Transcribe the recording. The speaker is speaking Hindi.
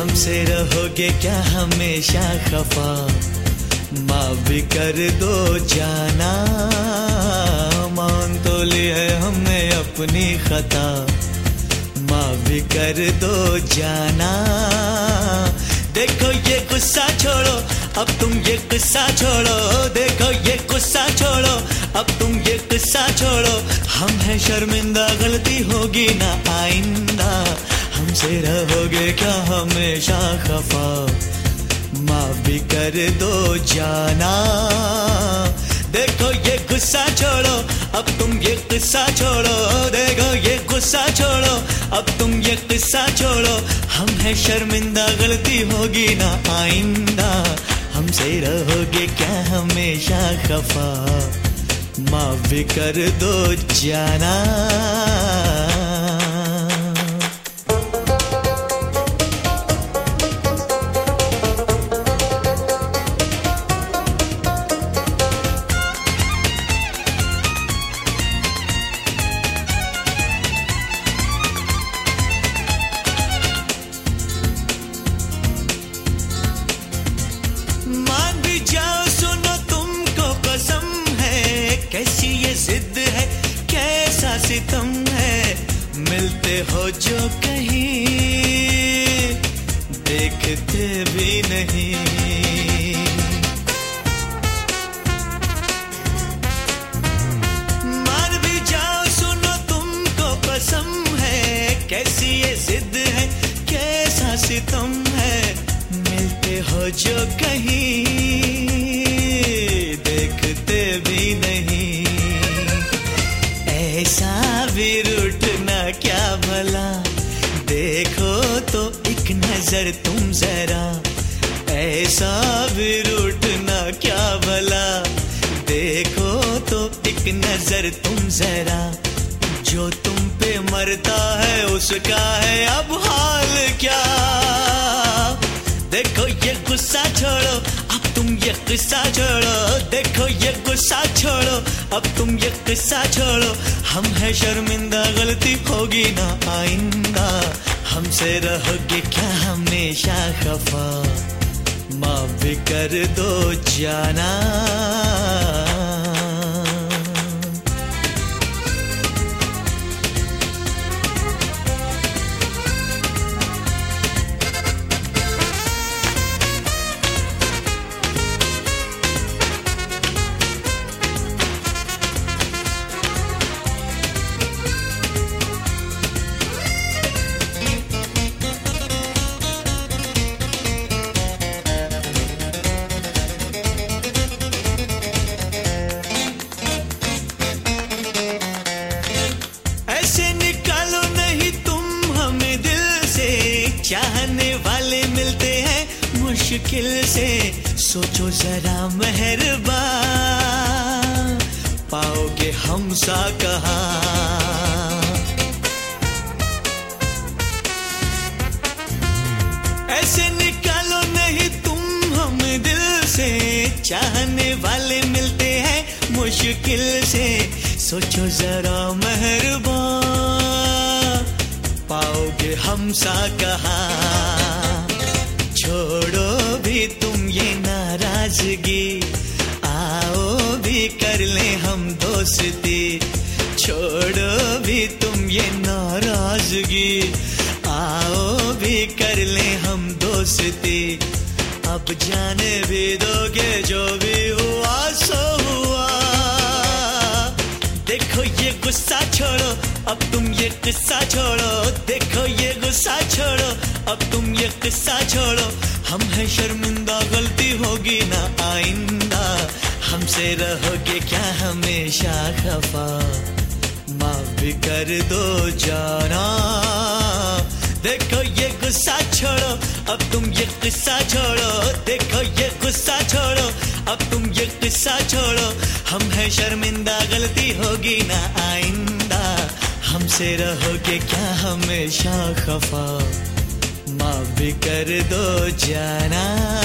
हमसे रहोगे क्या हमेशा खफा, माफ भी कर दो जाना। मान तो ली है हमने अपनी खता, माफ भी कर दो जाना। देखो ये गुस्सा छोड़ो, अब तुम ये गुस्सा छोड़ो। देखो ये गुस्सा छोड़ो, अब तुम ये गुस्सा छोड़ो। हम हैं शर्मिंदा, गलती होगी ना आइंदा। हमसे रहोगे क्या हमेशा खफा, माफ भी कर दो जाना। देखो ये गुस्सा छोड़ो, अब तुम ये गुस्सा छोड़ो। देखो ये गुस्सा छोड़ो, अब तुम ये गुस्सा छोड़ो। हम हैं शर्मिंदा, गलती होगी ना आइंदा। हमसे रहोगे क्या हमेशा खफा, माफ भी कर दो जाना। मान भी जाओ, सुनो तुमको कसम है, कैसी ये जिद है, कैसा सितम है। मिलते हो जो कहीं, देखते भी नहीं। मान भी जाओ, सुनो तुमको कसम है, कैसी ये जिद है, कैसा सितम है। मिलते हो जो कहीं, देखते भी नहीं। ऐसा भी रूठना क्या भला, देखो तो एक नजर तुम जरा। ऐसा भी रूठना क्या भला, देखो तो एक नजर तुम जरा। जो तुम पे मरता है उसका है अब हाल क्या। देखो ये गुस्सा छोड़ो, अब तुम ये गुस्सा छोड़ो। देखो ये गुस्सा छोड़ो, अब तुम ये गुस्सा छोड़ो। हम हैं शर्मिंदा, गलती होगी ना आइंदा। हमसे रहोगे क्या हमेशा खफा, माफ भी कर दो जाना। चाहने वाले मिलते हैं मुश्किल से, सोचो जरा मेहरबा, पाओगे हमसा कहा। ऐसे निकालो नहीं तुम हम दिल से, चाहने वाले मिलते हैं मुश्किल से, सोचो जरा मेहरबा, पाओगे हमसा कहा। छोड़ो भी तुम ये नाराजगी, आओ भी कर ले हम दोस्ती। छोड़ो भी तुम ये नाराजगी, आओ भी कर ले हम दोस्ती। अब जाने भी दोगे जो भी हुआ सो हुआ। देखो ये गुस्सा छोड़ो, अब तुम ये किस्सा छोड़ो। देखो ये गुस्सा छोड़ो, अब तुम ये किस्सा छोड़ो। हम हैं शर्मिंदा, गलती होगी ना आइंदा। हमसे रहोगे क्या हमेशा खफा, माफ भी कर दो जाना। देखो ये गुस्सा छोड़ो, अब तुम ये किस्सा छोड़ो। देखो ये गुस्सा छोड़ो, अब तुम ये किस्सा छोड़ो। हम हैं शर्मिंदा, गलती होगी ना आइंदा। हमसे रहोगे क्या हमेशा खफा, माफ भी कर दो जाना।